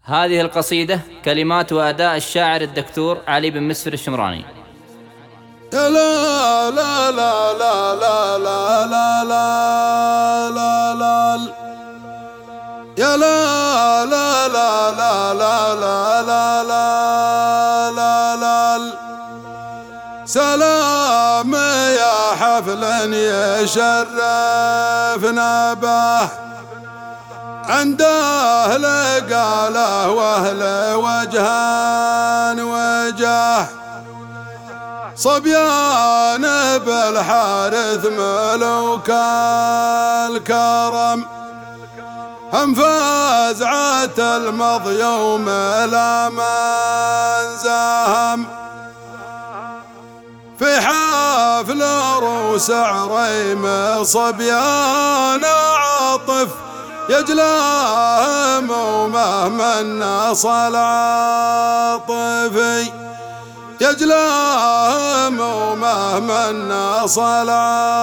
هذه القصيدة كلمات وأداء الشاعر الدكتور علي بن مسفر الشمراني. يا لا لا لا لا لا لا لا لا لا يا لا لا لا لا لا لا لا لا لا سلام يا حفل يشرفنا به عند أهل قاله وأهل وجهان وجه صبيان بالحارث ملوك الكرم هم فزعة المضي يوم لا من زاهم في حفل روس عريم صبيان عاطف يجلاهم ومهما نصل عاطفي يجلاهم ومهما نصل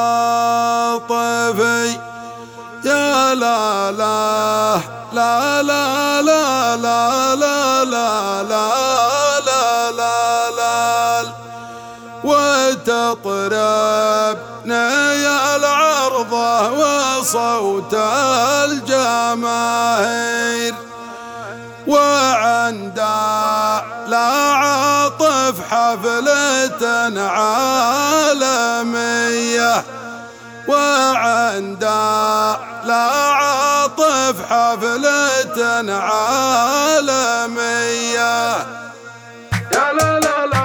عاطفي يا لا لا لا لا لا لا لا لا لا لا لا وتطربنا يا العرضة وصوت الجماهير وعند لا عاطف حفلة عالمية وعند لا عاطف حفلة عالمية يا لا لا لا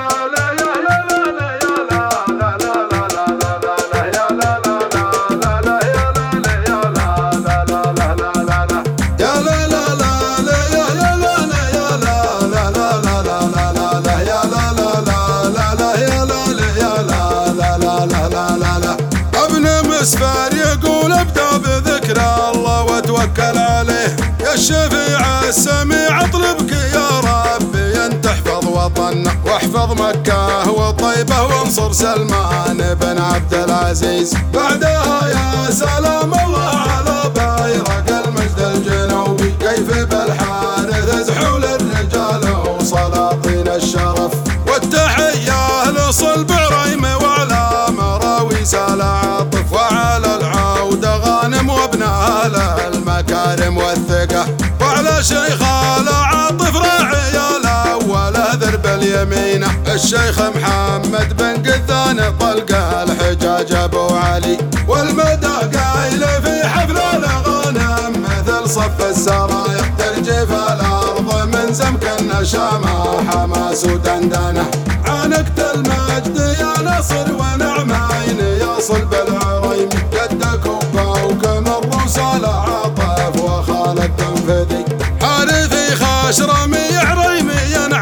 مسفر يقول ابدأ بذكر الله وتوكل عليه يا الشفيع السميع اطلبك يا ربي ان تحفظ وطننا واحفظ مكة وطيبة وانصر سلمان بن عبد العزيز بعدها يا سلام الله على بيرق المجد الجنوبي كيف بالحارث زحول الرجال وسلاطين الشرف والتحية لصلب عريم وعلى مراوي سال عاطف وعلى العود غانم وابن اهل المكارم والثقة وعلى شيخ عاطف راعي الاول ذرب اليمين الشيخ محمد بن قذان طلق الحجاج ابو علي والمدى قايل في حفل الغنم مثل صف السرايا ترجف الارض من زمك النشامة حماس ودندنه عانقت المجد يا نصر ونعمين يا صلب العريم قدك وباوك من رسال عاطف وخالد تنفذي حارثي خاشرمي عريمي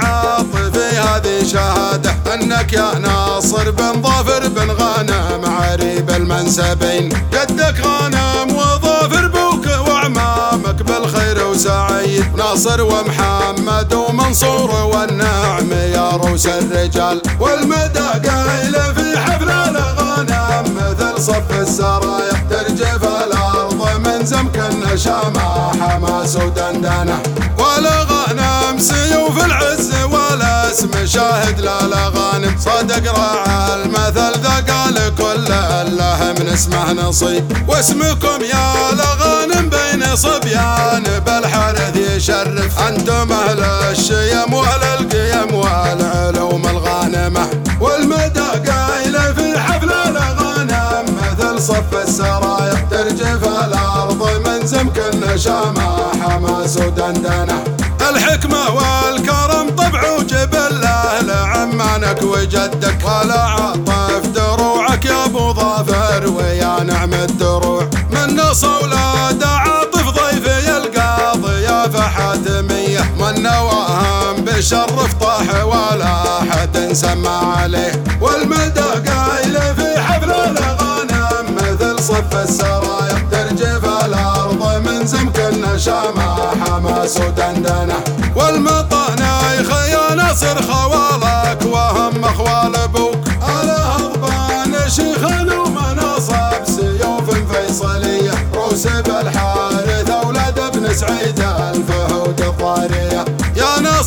عاطفي هذه شهادة انك يا ناصر بن ظافر بن غانم عريب المنسبين قدك غانم وظافر بوك وعمامك بالخير وسعيد ناصر ومحمد ومنصور والنعم يا روس الرجال والمدى قايل في حفل الغنم مثل صف السرايا ترجف الارض من زمك النشامة حماس ودندنه ولا غنم سيوف العز ولا اسم شاهد لا غانم صدق راعى المثل ذا قال كل الله من اسمه نصيب واسمكم يا لغانم بين صبيان بالحارث يشرف انتم اهل الشيم والقيم والعلوم الغانمه والمدى قايل في حفل الغنم مثل صف السرايا ترجف الارض من زمك النشامه حماس ودندنه الحكمة والكرم طبع وجبله لعمانك وجدك ولا عطف دروعك يا ابو ظافر ويا نعم الدروع من صولاد عاطف ضيفي القاضي يا فحاتمية من نواهم بشرف طاح ولا احد سمى عليه والمدى قايل في حفل الغنم مثل صف السرايا ترجف الارض من زمك النشامة حماس ودندنه والمطانيخ يا نصر خوالك وهم اخوال ابوك على هضبان شيخ ومناصب سيوف فيصلية روس بالحارث اولاد ابن سعيد الفهود الضارية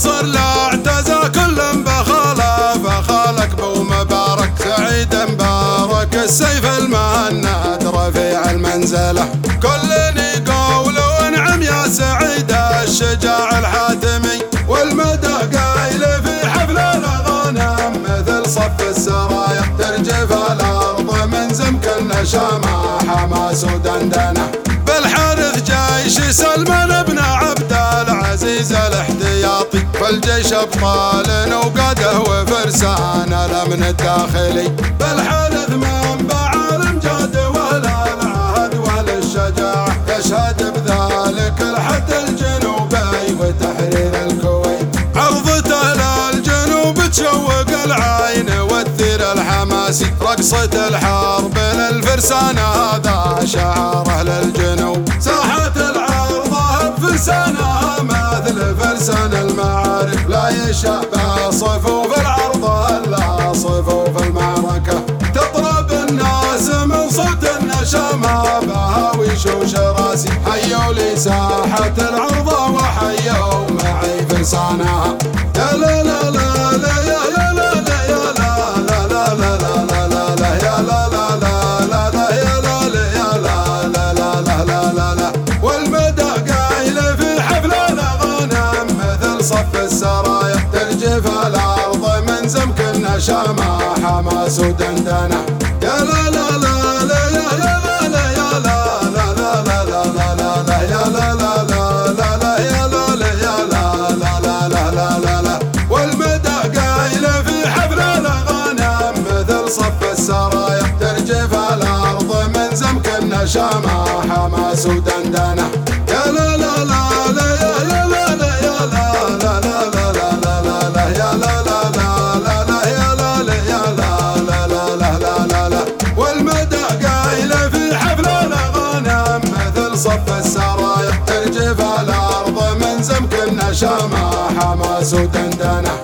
ناصر لا اعتزى كل بخاله، فخالك بو مبارك سعيد مبارك السيف المهند رفيع المنزله. كل يقول وانعم يا سعيد الشجاع الحاتمي، والمدى قايل في حفل الغنم مثل صف السرايا ترجف الارض من زم كل شامه حماس ودندنه. بالحارث جيش سلمان بن عبد العزيز الاحتياطي، فالجيش ابطال وقاده وفرسان الامن الداخلي. بالحارث منبع الامجاد والعهد وللشجاعه، يشهد بذلك الحد الجنوبي وتحرير الكويت. عرضته للجنوب تشوق العين والثير الحماسي، رقصة الحرب للفرسان هذا شعاره للجنوب. ساحة العرضة بفرسانها مثل فرسان المعارك، لا يشابه صفوف العرضة الا صفوف المعركة. تطرب الناس من صوت النشامة بهاويش وشراسي، حيوا لي ساحة العرضة وحيوا معي فرسانها. يا لا لا لا لا يا لا لا لا يا لا لا لا لا لا لا لا يا لا لا لا لا لا يا لا لا يا لا لا لا لا لا لا لا. والمدى قايل في حفل الغنم مثل صف السرايا ترجف الارض من زم كل شامه حماس ودندنه. يا لا لا لا لا يا لا لا يا لا لا لا لا لا لا لا يا لا لا لا لا لا يا لا لا يا لا لا لا لا لا لا لا. والمدى قايل في حفل الغنم مثل صف السرايا ترجف الارض من زم كل شامه حماس ودندنه. يا لا لا لا لا يا لا لا يا لا لا لا لا لا لا يا لا لا لا لا لا يا لا لا يا لا لا لا لا لا لا لا. والمدى قايل في حفل الغنم مثل صف السرايا ترجف الارض من زم كل شامه حماس ودندنه.